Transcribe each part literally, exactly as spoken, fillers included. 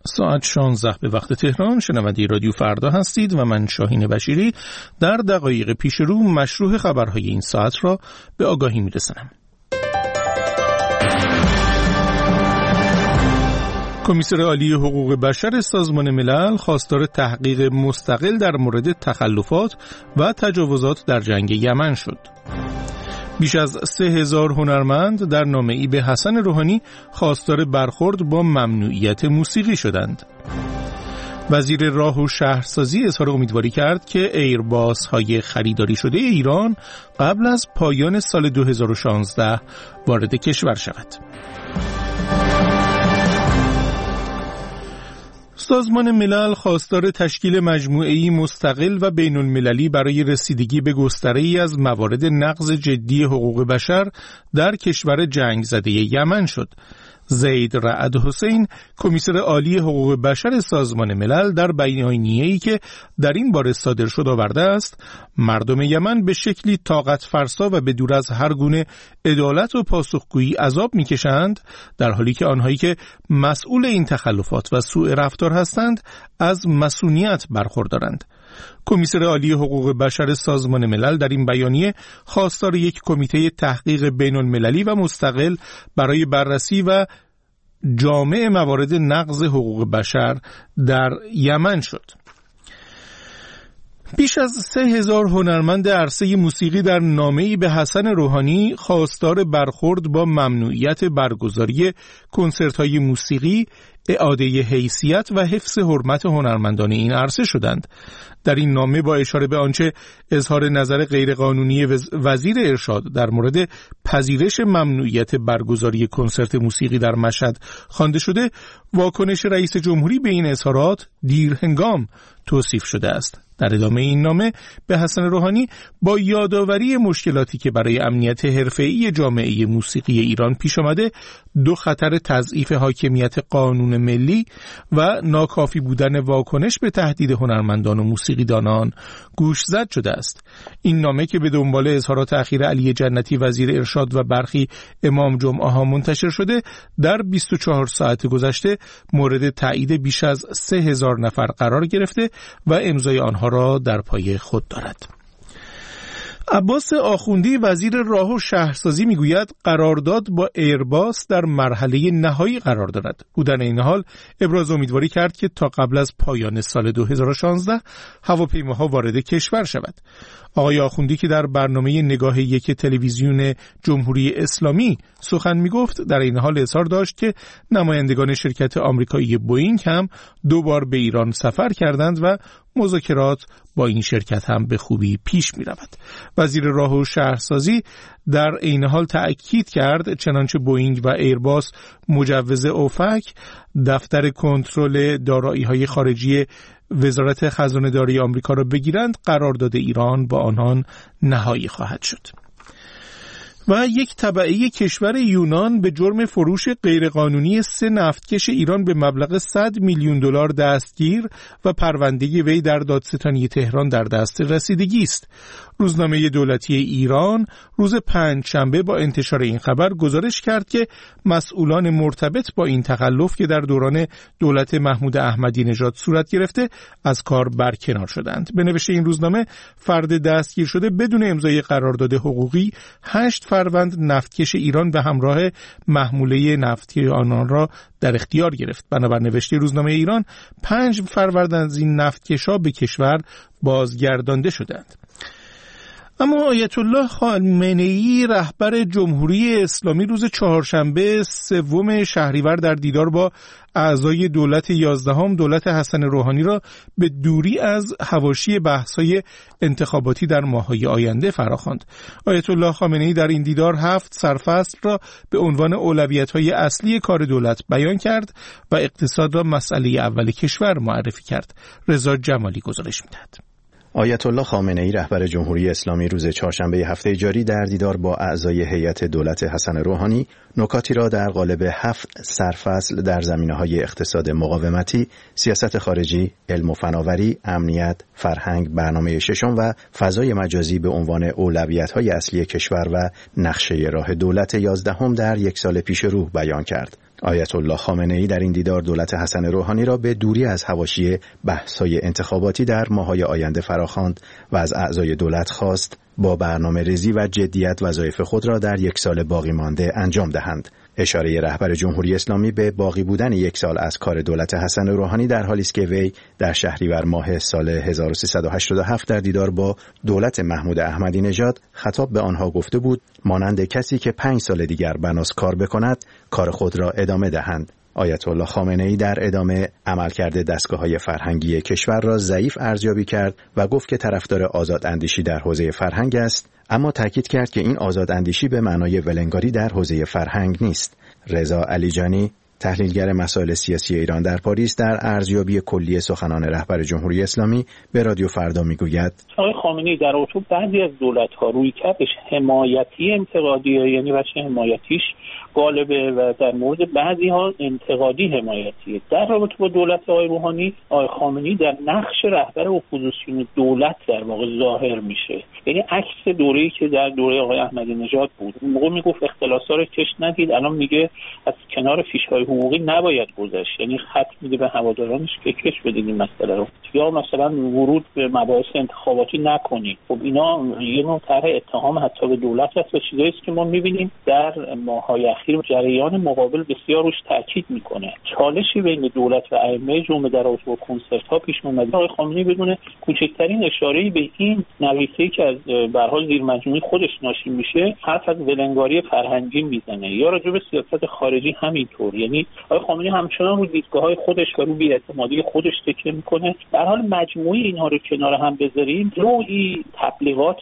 ساعت شانزده به وقت تهران. شنونده رادیو فردا هستید و من شاهین بشیری در دقایق پیش رو مشروع خبرهای این ساعت را به آگاهی می‌رسانم. کمیسر عالی حقوق بشر سازمان ملل خواستار تحقیق مستقل در مورد تخلفات و تجاوزات در جنگ یمن شد. بیش از سه هزار هنرمند در نامه‌ای به حسن روحانی خواستار برخورد با ممنوعیت موسیقی شدند. وزیر راه و شهرسازی اظهار امیدواری کرد که ایرباس های خریداری شده ایران قبل از پایان سال دو هزار و شانزده وارد کشور شود. سازمان ملل خواستار تشکیل مجموعه‌ای مستقل و بین‌المللی برای رسیدگی به گستره‌ای از موارد نقض جدی حقوق بشر در کشور جنگ زده یمن شد. زید رعد حسین، کمیسر عالی حقوق بشر سازمان ملل، در بیانیه‌ای که در این باره صادر شد آورده است مردم یمن به شکلی طاقت فرسا و به دور از هر گونه عدالت و پاسخگویی عذاب می‌کشند، در حالی که آنهایی که مسئول این تخلفات و سوء رفتار هستند از مسئولیت برخوردارند. کمیسر عالی حقوق بشر سازمان ملل در این بیانیه خواستار یک کمیته تحقیق بین‌المللی و مستقل برای بررسی و جامع موارد نقض حقوق بشر در یمن شد. بیش از سه هزار هنرمند عرصه موسیقی در نامه‌ای به حسن روحانی خواستار برخورد با ممنوعیت برگزاری کنسرت‌های موسیقی، اعاده حیثیت و حفظ حرمت هنرمندان این عرصه شدند. در این نامه با اشاره به آنچه اظهار نظر غیرقانونی وزیر ارشاد در مورد پذیرش ممنوعیت برگزاری کنسرت موسیقی در مشهد خوانده شده، واکنش رئیس جمهوری به این اظهارات دیرهنگام توصیف شده است. در ادامه این نامه به حسن روحانی با یادآوری مشکلاتی که برای امنیت حرفه‌ای جامعه موسیقی ایران پیش آمده، دو خطر تضعیف حاکمیت قانون ملی و ناکافی بودن واکنش به تهدید هنرمندان و موسیقیدانان گوشزد شده است. این نامه که به دنبال اظهارات اخیر علی جنتی وزیر ارشاد و برخی امام جمعه ها منتشر شده، در بیست و چهار ساعت گذشته مورد تایید بیش از سه هزار نفر قرار گرفته و امضای آنها را در پای خود دارد. عباس آخوندی وزیر راه و شهرسازی میگوید قرارداد با ایرباس در مرحله نهایی قرار دارد. او در این حال ابراز امیدواری کرد که تا قبل از پایان سال دو هزار و شانزده هواپیماها وارد کشور شود. آقای آخوندی که در برنامه نگاه یک تلویزیون جمهوری اسلامی سخن میگفت، در این حال اظهار داشت که نمایندگان شرکت آمریکایی بوئینگ هم دو بار به ایران سفر کردند و مذاکرات با این شرکت هم به خوبی پیش می رود. وزیر راه و شهرسازی در این حال تأکید کرد چنانچه بوئینگ و ایرباس مجوز اوفک، دفتر کنترل دارایی‌های خارجی وزارت خزانه داری آمریکا را بگیرند، قرارداد ایران با آنان نهایی خواهد شد. و یک تبعه کشور یونان به جرم فروش غیرقانونی سه نفتکش ایران به مبلغ صد میلیون دلار دستگیر و پرونده وی در دادستانی تهران در دست رسیدگی است. روزنامه دولتی ایران روز پنجشنبه با انتشار این خبر گزارش کرد که مسئولان مرتبط با این تخلف که در دوران دولت محمود احمدی نژاد صورت گرفته از کار برکنار شدند. به نوشته این روزنامه، فرد دستگیر شده بدون امضای قرارداد حقوقی هشت فروند نفتکش ایران به همراه محموله نفتی آنان را در اختیار گرفت. بنابر نوشته روزنامه ایران، پنج فروند از این نفتکش‌ها به کشور بازگردانده شدند. اما آیت الله خامنه‌ای رهبر جمهوری اسلامی روز چهارشنبه سوم شهریور در دیدار با اعضای دولت یازدهم دولت حسن روحانی را به دوری از حواشی بحث‌های انتخاباتی در ماه‌های آینده فراخواند. آیت الله خامنه‌ای در این دیدار هفت سرفصل را به عنوان اولویت‌های اصلی کار دولت بیان کرد و اقتصاد را مسئله اول کشور معرفی کرد. رضا جمالی گزارش می‌دهد. آیت الله خامنه‌ای رهبر جمهوری اسلامی روز چهارشنبه هفته جاری در دیدار با اعضای هیئت دولت حسن روحانی نکاتی را در قالب هفت سرفصل در زمینه‌های اقتصاد مقاومتی، سیاست خارجی، علم و فناوری، امنیت، فرهنگ، برنامه ششم و فضای مجازی به عنوان اولویت‌های اصلی کشور و نقشه راه دولت یازدهم در یک سال پیش رو بیان کرد. آیت الله خامنه‌ای در این دیدار دولت حسن روحانی را به دوری از حواشی بحث‌های انتخاباتی در ماه‌های آینده فراخواند و از اعضای دولت خواست با برنامه‌ریزی و جدیت وظایف خود را در یک سال باقی مانده انجام دهند. اشاره رهبر جمهوری اسلامی به باقی بودن یک سال از کار دولت حسن روحانی در حالی است که وی در شهریور ماه سال هزار و سیصد و هشتاد و هفت در دیدار با دولت محمود احمدی نژاد خطاب به آنها گفته بود مانند کسی که پنج سال دیگر بناس کار بکند کار خود را ادامه دهند. آیت الله خامنه‌ای در ادامه عملکرد دستگاه‌های فرهنگی کشور را ضعیف ارزیابی کرد و گفت که طرفدار آزاداندیشی در حوزه فرهنگ است، اما تاکید کرد که این آزاداندیشی به معنای ولنگاری در حوزه فرهنگ نیست. رضا علیجانی، تحلیلگر مسائل سیاسی ایران در پاریس، در ارزیابی کلی سخنان رهبر جمهوری اسلامی به رادیو فردا میگوید آقای خامنه‌ای در اتو بعضی از دولت‌ها روی کردش حمایتی انتقادیه، یعنی بچه حمایتیش غالبه و در مورد بعضی ها انتقادی حمایتیه. در رابطه با دولت آقای روحانی، آقای خامنه‌ای در نقش رهبر اپوزیسیون دولت در واقع ظاهر میشه، یعنی عکس دوره‌ای که در دوره آقای احمدی نژاد بود. اون موقع میگفت اختلاسا رو چش ندید، الان میگه از کنار فیش‌های حقوقی نباید گذشت، یعنی خط میده به هوادارانش که کش بدید این مسئله رو، یا مثلا ورود به مباحث انتخاباتی نکنید. خب اینا یه نوع طرح اتهام حتی به دولت هست و چیزایی است که ما می‌بینیم در ماه‌های اخیر جریان مقابل بسیار روش تاکید میکنه. چالشی بین دولت و ائمه جمعه در رابطه با کنسرت‌ها پیش اومده. آقای خامنه‌ای بدون کوچکترین اشاره‌ای به این نویسه‌ای که از به هر حال زیر مجموعه خودش ناشی میشه حرف از ولنگاری فرهنگی میزنه، یا راجع به سیاست خارجی همینطور. یعنی آقای خامنه‌ای همچنان رو دیدگاه‌های خودش و رو بی‌اعتمادی خودش تکیه میکنه. در حال مجموعه اینها رو کنار هم بذاریم، نوعی تبلیغات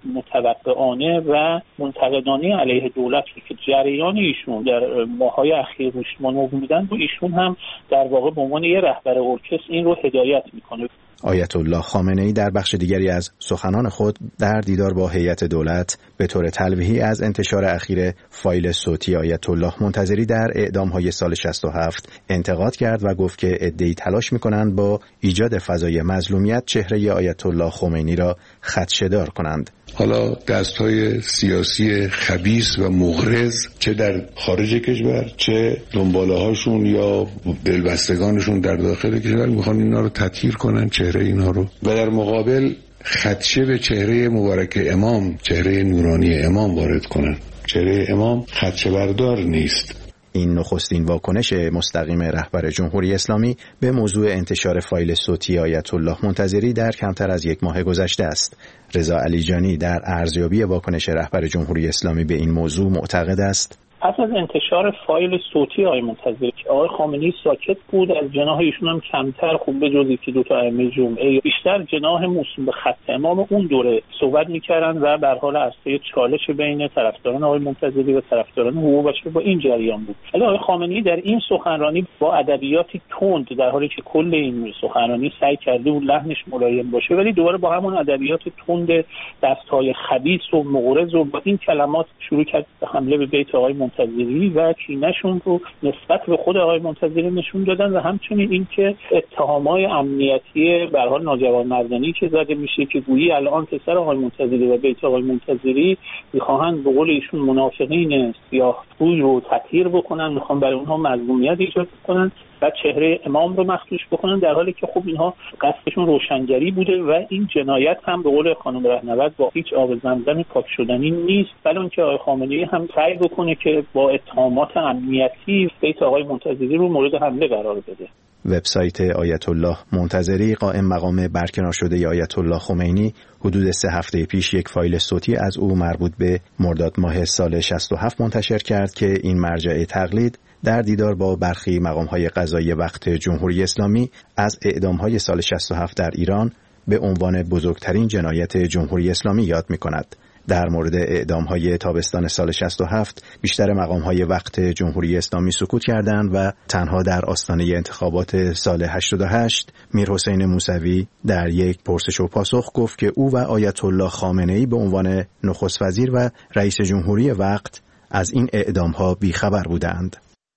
متوقعانه و منتقدانه علیه دولت که جریان ایشون در ماه‌های اخیر روش مانور میدن و ایشون هم در واقع به عنوان یه رهبر ارکستر این رو هدایت میکنه. آیت الله خامنه‌ای در بخش دیگری از سخنان خود در دیدار با هیئت دولت به طور تلویحی از انتشار اخیر فایل صوتی آیت الله منتظری در اعدام‌های سال شصت و هفت انتقاد کرد و گفت که عده‌ای تلاش می‌کنند با ایجاد فضای مظلومیت چهره آیت الله خمینی را خدشه‌دار کنند. حالا دست‌های سیاسی خبیث و مغرض چه در خارج کشور چه دنباله‌هاشون یا دلبستگانشون در داخل کشور می‌خوان اینا رو تطهیر کنن، چهره اینها رو، و در مقابل خدشه به چهره مبارک امام، چهره نورانی امام وارد کنن. چهره امام خدشه بردار نیست. این نخستین واکنش مستقیم رهبر جمهوری اسلامی به موضوع انتشار فایل صوتی آیت الله منتظری در کمتر از یک ماه گذشته است. رضا علیجانی در ارزیابی واکنش رهبر جمهوری اسلامی به این موضوع معتقد است پس از انتشار فایل صوتی آقای منتظری که آقای خامنه‌ای ساکت بود، از جناح ایشون هم کمتر، خوب به جز که دو تا ائمه جمعه، بیشتر جناح موسوم به خط امام اون دوره صحبت می‌کردن و به حال عرصه چالش بین طرفداران آقای منتظری و طرفداران حقوق بشر با این جریان بود. ولی آقای خامنه‌ای در این سخنرانی با ادبیاتی تند، در حالی که کل این سخنرانی سعی کرده بود لحنش ملایم باشه، ولی دوباره با همون ادبیات تند، دست‌های خبیث و مغرض و با این کلمات شروع کرد به حمله به بیت آقای منتظری و کینه‌شون رو نسبت به خود آقای منتظری نشون دادن و همچنین اینکه اتهامات امنیتی به هر حال ناجوان مردانی که زده میشه که گویی الان پسر آقای منتظری و بیت آقای منتظری میخواهند به قول ایشون منافقین سیاه‌روی رو تطهیر بکنن، میخوان برای اونها مظلومیت ایجاد کنن و چهره امام رو مخدوش بکنن، در حالی که خب اینها قصدشون روشنگری بوده و این جنایت هم به قول خانم رهنورد با هیچ آب زمزم پاک شدنی نیست، بلکه اونکه آقای خامنه‌ای هم سعی بکنه که با اتهامات امنیتی بیت آقای منتظری رو مورد حمله قرار بده. وبسایت آیت الله منتظری قائم مقام برکنار شده آیت الله خمینی حدود سه هفته پیش یک فایل صوتی از او مربوط به مرداد ماه سال شصت و هفت منتشر کرد که این مرجع تقلید در دیدار با برخی مقام‌های قضایی وقت جمهوری اسلامی از اعدام‌های سال شصت و هفت در ایران به عنوان بزرگترین جنایت جمهوری اسلامی یاد می‌کند. در مورد اعدام‌های تابستان سال شصت و هفت بیشتر مقام‌های وقت جمهوری اسلامی سکوت کردند و تنها در آستانه انتخابات سال هشتاد و هشت میرحسین موسوی در یک پرسش و پاسخ گفت که او و آیت الله خامنه‌ای به عنوان نخست وزیر و رئیس جمهوری وقت از این اعدام‌ها بیخبر بودند.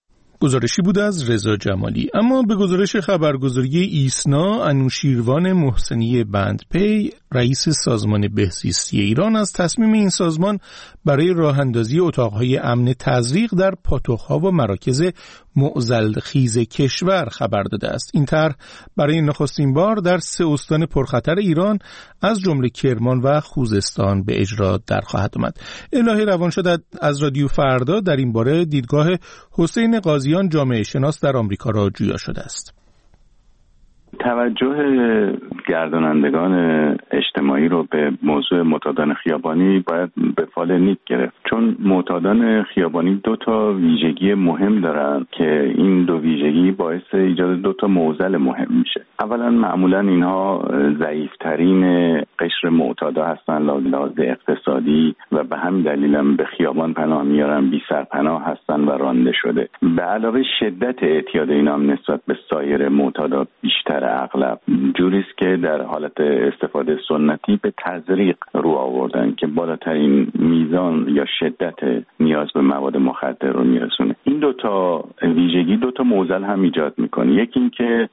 گزارشی بود از رضا جمالی. اما به گزارش خبرگزاری ایسنا، انوشیروان محسنی بندپی رئیس سازمان بهزیستی ایران از تصمیم این سازمان برای راه اندازی اتاقهای امن تزریق در پاتوق‌ها و مراکز معضل‌خیز کشور خبر داده است. این طرح برای نخستین بار در سه استان پرخطر ایران از جمله کرمان و خوزستان به اجرا در خواهد آمد. الهی روانشاد از رادیو فردا در این باره دیدگاه حسین قاضیان جامعه شناس در آمریکا را جویا شده است. توجه گردانندگان اجتماعی رو به موضوع معتادان خیابانی باید به فال نیک گرفت، چون معتادان خیابانی دو تا ویژگی مهم دارن که این دو ویژگی باعث ایجاد دو تا معضل مهم میشه. اولا معمولا اینها ضعیفترین قشر معتادا هستن، لحاظ اقتصادی، و به همین دلیل هم به خیابان پناه میارن، بی سرپناه هستن و رانده شده. به علاوه شدت اعتیاد اینا هم نسبت به سایر معتادا بیشتر، اغلب جوریست که در حالت استفاده سنتی به تزریق رو آوردن که بالاترین میزان یا شدت نیاز به مواد مخدر رو میرسونه. این دوتا ویژگی دوتا معضل هم ایجاد میکنه. یکی این که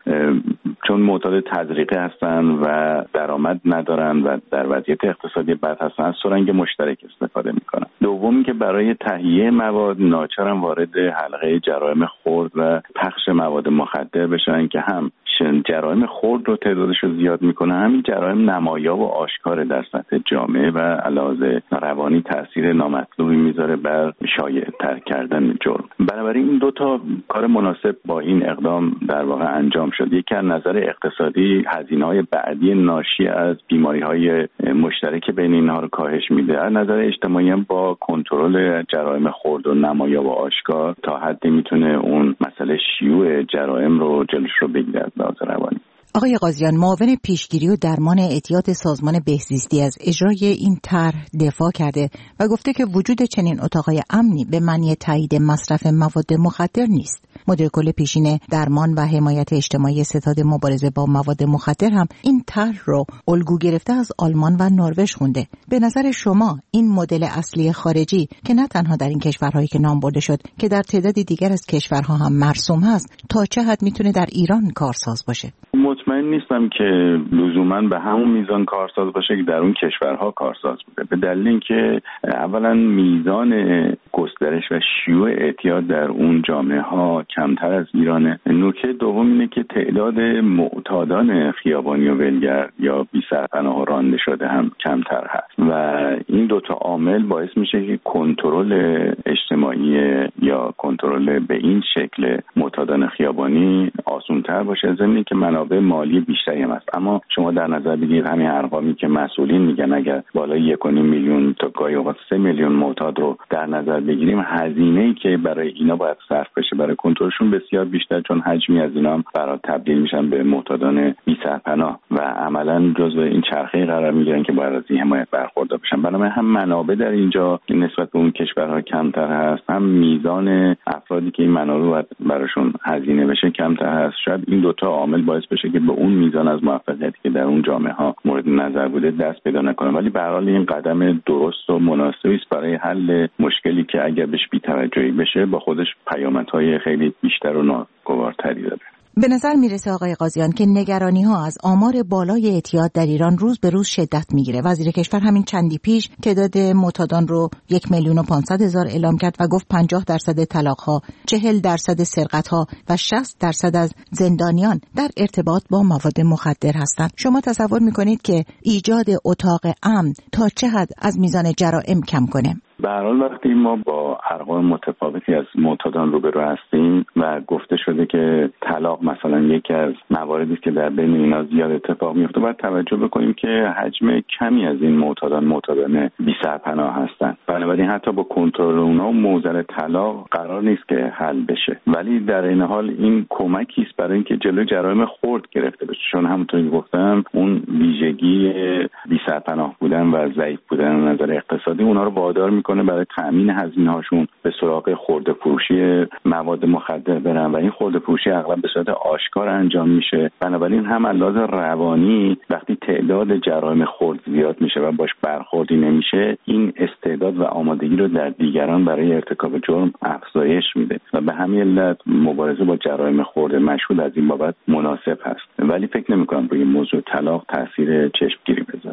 چون معتاد تزریقی هستن و درآمد ندارن و در وضعیت اقتصادی بد هستن، از سرنگ مشترک استفاده میکنن. دومی که برای تهیه مواد ناچارن وارد حلقه جرایم خرد و پخش مواد مخدر بشن که هم جرایم خرد رو تعدادش رو زیاد میکنه، همین جرایم نمایاب و آشکار در سطح جامعه و علاوه روانی تاثیر نامطلوبی میذاره بر شایع تر کردن جرم. بنابراین این دو تا کار مناسب با این اقدام در واقع انجام شد. یکی از نظر اقتصادی هزینه‌های بعدی ناشی از بیماری‌های مشترک بین اینها رو کاهش میده، از نظر اجتماعی هم با کنترل جرایم خرد و نمایاب و آشکار تا حدی میتونه اون مسئله شیوع جرایم رو جلوش رو بگیره. روانی. آقای قاضیان، معاون پیشگیری و درمان اعتیاد سازمان بهزیستی از اجرای این طرح دفاع کرده و گفته که وجود چنین اتاقای امنی به معنی تایید مصرف مواد مخدر نیست. مدیر کل پیشین درمان و حمایت اجتماعی ستاد مبارزه با مواد مخدر هم این طرح رو الگو گرفته از آلمان و نروژ خونده. به نظر شما این مدل اصلی خارجی که نه تنها در این کشورهایی که نام برده شد که در تعدادی دیگر از کشورها هم مرسوم هست، تا چه حد میتونه در ایران کارساز باشه؟ مطمئن نیستم که لزوما به همون میزان کارساز باشه که در اون کشورها کارساز بوده، به دلیل اینکه اولا میزان گسترش و شیوع اعتیاد در اون جامعه ها کمتر از ایرانه. نکته دوم اینه که تعداد معتادان خیابانی و ولگرد یا بی سرپناه و رانده شده هم کمتر هست و این دوتا عامل باعث میشه که کنترل اجتماعی یا کنترل به این شکل معتادان خیابانی آسان‌تر باشه، ضمن که منابع مالی بیشتری هم هست. اما شما در نظر بگیرید همین ارقامی که مسئولین میگن، اگر بالای یک و نیم میلیون تا گاهی اوقات سه میلیون معتاد رو در نظر بگیریم، هزینه‌ای که برای اینا باید صرف بشه برای کنترلشون بسیار بیشتر، چون حجمی از اینا هم برای تبدیل میشن به معتادان بی سرپناه و عملاً جزو این چرخه قرار میگیرن که باید از این حمایت برخوردار بشن. بنابراین هم منابع در اینجا نسبت به اون کشورها کمتر هست، هم میزان افرادی که این منابع باید براشون هزینه بشه کمتر هست. شاید این دوتا عامل باعث بشه که به اون میزان از موفقیتی که در اون جامعه ها مورد نظر بوده دست پیدا نکنه. ولی به هر حال این قدم درست و مناسبی است برای حل مشکلی که اگر بهش بی‌توجهی بشه با خودش پیامدهای خیلی بیشتر و ناگوارتری داره. به نظر میرسه آقای قاضیان که نگرانی ها از آمار بالای اعتیاد در ایران روز به روز شدت میگیره. وزیر کشور همین چندی پیش تعداد معتادان رو یک میلیون و پانصد هزار اعلام کرد و گفت پنجاه درصد طلاق ها، چهل درصد سرقت ها و شصت درصد از زندانیان در ارتباط با مواد مخدر هستند. شما تصور میکنید که ایجاد اتاق امن تا چه حد از میزان جرائم کم کنه؟ به هر حال وقتی ما با ارقام متفاوتی از معتادان روبرو هستیم و گفته شده که طلاق مثلا یکی از مواردی که در بین اینا زیاد اتفاق میفته، باید توجه بکنیم که حجم کمی از این معتادان معتادان بی سرپناه هستن. بنابراین حتی با کنترل اونها معضل طلاق قرار نیست که حل بشه، ولی در این حال این کمکی است برای اینکه جلوی جرایم خرد گرفته بشه، چون همونطور که گفتم اون ویژگی بی سرپناه بودن و ضعیف بودن از نظر اقتصادی اونها رو وادار میکنه برای تامین هزینه هاشون به سراغ خرده فروشی مواد مخدر برن و این خرده فروشی اغلب به صورت آشکار انجام میشه. بنابراین هم از لحاظ روانی وقتی تعداد جرایم خرد زیاد میشه و باش برخوردی نمیشه، این استعداد و آمادگی رو در دیگران برای ارتکاب جرم افزایش میده و به همین علت مبارزه با جرایم خرد مشهود از این بابت مناسب هست. ولی فکر نمی‌کنم روی موضوع طلاق تاثیر چشمگیری بذاره.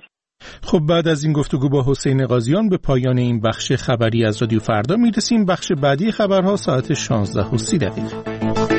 خب بعد از این گفتگو با حسین قاضیان به پایان این بخش خبری از رادیو فردا میرسیم. بخش بعدی خبرها ساعت شانزده و سی دقیقه.